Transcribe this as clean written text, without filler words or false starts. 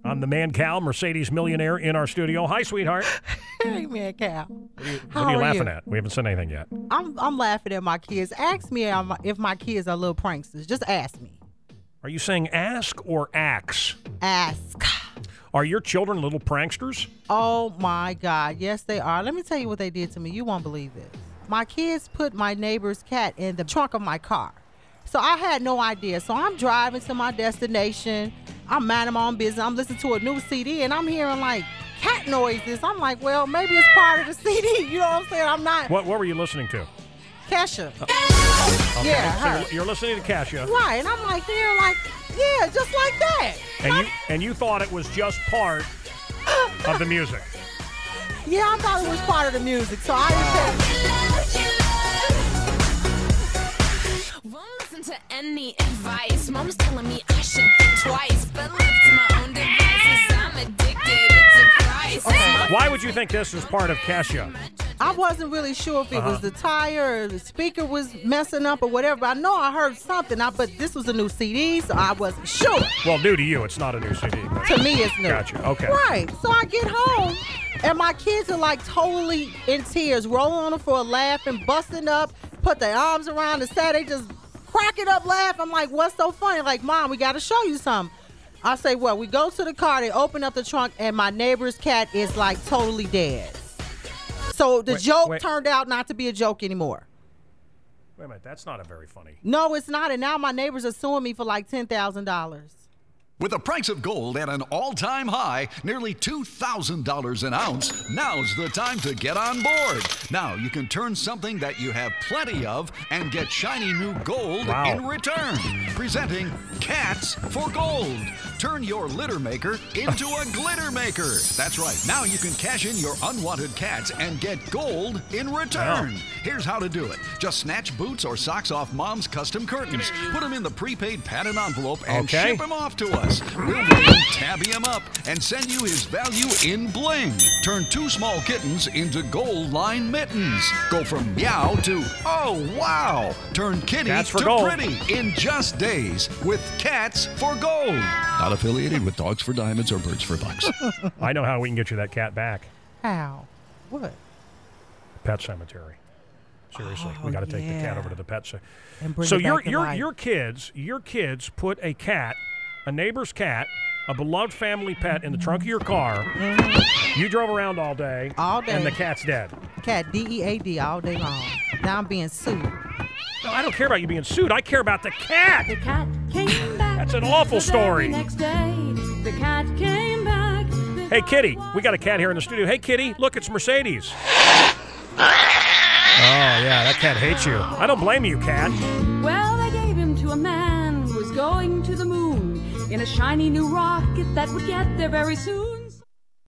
I'm the man Cal, Mercedes millionaire in our studio. Hi, sweetheart. Hey, man, Cal. What are you laughing at? We haven't said anything yet. I'm laughing at my kids. Ask me if my kids are little pranksters. Just ask me. Are you saying ask or axe? Ask. Are your children little pranksters? Oh, my God. Yes, they are. Let me tell you what they did to me. You won't believe this. My kids put my neighbor's cat in the trunk of my car. So I had no idea. So I'm driving to my destination. I'm minding my own business. I'm listening to a new CD, and I'm hearing, like, cat noises. I'm like, well, maybe it's part of the CD. You know what I'm saying? I'm not. What were you listening to? Kesha. Okay. Yeah, her. So you're listening to Kesha. Right, and I'm like, they're like, yeah, just like that. And you thought it was just part of the music. Yeah, I thought it was part of the music, so I didn't Won't listen to any advice. Mom's telling me I should think twice, but left to my own devices, I'm addicted. It's a crisis. Okay. Why would you think this is part of Kesha? I wasn't really sure if it was the tire or the speaker was messing up or whatever. But I know I heard something, but this was a new CD, so I wasn't sure. Well, new to you, it's not a new CD. But To me, it's new. Gotcha. Okay. Right. So I get home, and my kids are like totally in tears, rolling on the floor, laughing, busting up, put their arms around the set. They just cracking up, laugh. I'm like, what's so funny? Like, Mom, we got to show you something. I say, well, we go to the car, they open up the trunk, and my neighbor's cat is like totally dead. So the joke turned out not to be a joke anymore. Wait a minute, that's not a very funny. No, it's not. And now my neighbors are suing me for like $10,000. With the price of gold at an all-time high, nearly $2,000 an ounce, now's the time to get on board. Now you can turn something that you have plenty of and get shiny new gold in return. Presenting Cats for Gold. Turn your litter maker into a glitter maker. That's right. Now you can cash in your unwanted cats and get gold in return. Here's how to do it. Just snatch boots or socks off Mom's custom curtains. Put them in the prepaid padded envelope and ship them off to us. We'll then tabby him up and send you his value in bling. Turn 2 small kittens into gold line mittens. Go from meow to, oh, wow. Turn kitty to gold. pretty in just days with Cats for Gold. Not affiliated with Dogs for Diamonds or Birds for Bucks. I know how we can get you that cat back. How? What? Pet cemetery. Seriously, we got to take the cat over to the pet cemetery. So your kids put a neighbor's cat, a beloved family pet, in the trunk of your car. Mm-hmm. You drove around all day. All day. And the cat's dead. Cat, DEAD, all day long. Now I'm being sued. No, I don't care about you being sued. I care about the cat. The cat came back. That's an awful story. The next day, the cat came back. Hey, Kitty, we got a cat here in the studio. Hey, Kitty, look, it's Mercedes. Oh, yeah, that cat hates you. I don't blame you, cat. Well, they gave him to a man who was going to the moon in a shiny new rocket that would get there very soon.